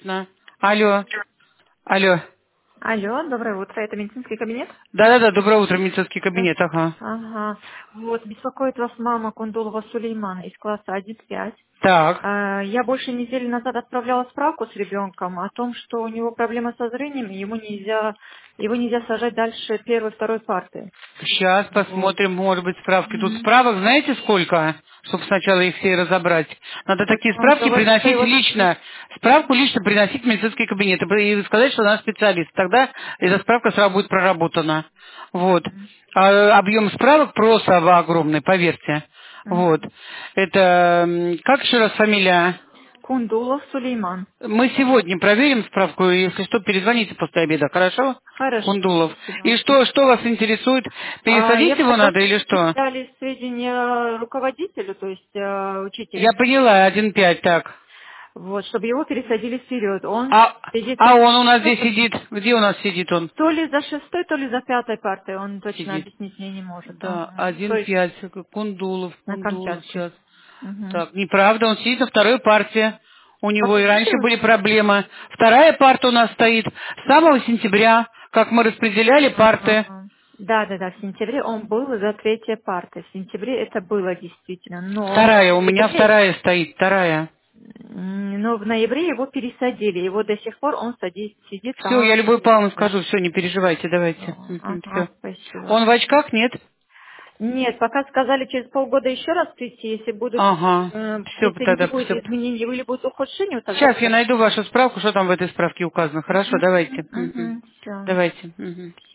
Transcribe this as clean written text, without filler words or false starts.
Отлично. Алло. Алло. Алло, доброе утро, это медицинский кабинет? Да-да-да, доброе утро, медицинский кабинет, ага. Ага. Вот, беспокоит вас мама Кундулова Сулеймана из класса 1-5. Так. Я больше недели назад отправляла справку с ребенком о том, что у него проблема со зрением, и его нельзя сажать дальше первой, второй парты. Сейчас Вот. посмотрим, может быть, справки. Тут Мгм. справок знаете сколько? Чтобы сначала их все разобрать. Надо такие Он справки говорит, что приносить его... лично. Справку лично приносить в медицинский кабинет и сказать, что она специалист. Тогда эта справка сразу будет проработана. Вот. Мгм. А объем справок просто огромный, поверьте. Вот. Мгм. Это... Как еще раз фамилия? Кундулов Сулейман. Мы сегодня проверим справку, и если что, перезвоните после обеда, хорошо? Хорошо, Кундулов. И спасибо. что вас интересует? Я Пересадить его хотела, надо чтобы или вы что? передали сведения руководителю, то есть Я учителю. поняла, 1,5, так. Вот, чтобы его пересадили вперед. Он А, сидит а он у нас здесь сидит? Где у нас сидит он? то ли за шестой, то ли за пятой партой. Он точно Сидит. объяснить мне не может. Да, Ага. То есть 1,5, на Кундулов Камчатке. сейчас. Мгм. Так, неправда, он сидит на второй парте. У него и раньше Получилось? были проблемы. Вторая парта у нас стоит с самого сентября, как мы распределяли парты. Ага. Да, да, да, в сентябре он был за третьей партой. В сентябре это было действительно. Но Вторая, в у меня ноябре, вторая стоит, вторая. но в ноябре его пересадили. Его до сих пор он сидит Все, я там. Любовь Павловна Да. скажу, все, не переживайте, давайте. Ага, Все. спасибо. Он в очках, нет? Нет, пока сказали через полгода еще раз прийти, если будут, Ага. Все если не тогда, будет все. изменений или будет ухудшение, тогда Сейчас я найду сообщите. вашу справку, что там в этой справке указано. Хорошо, давайте. Все. Давайте.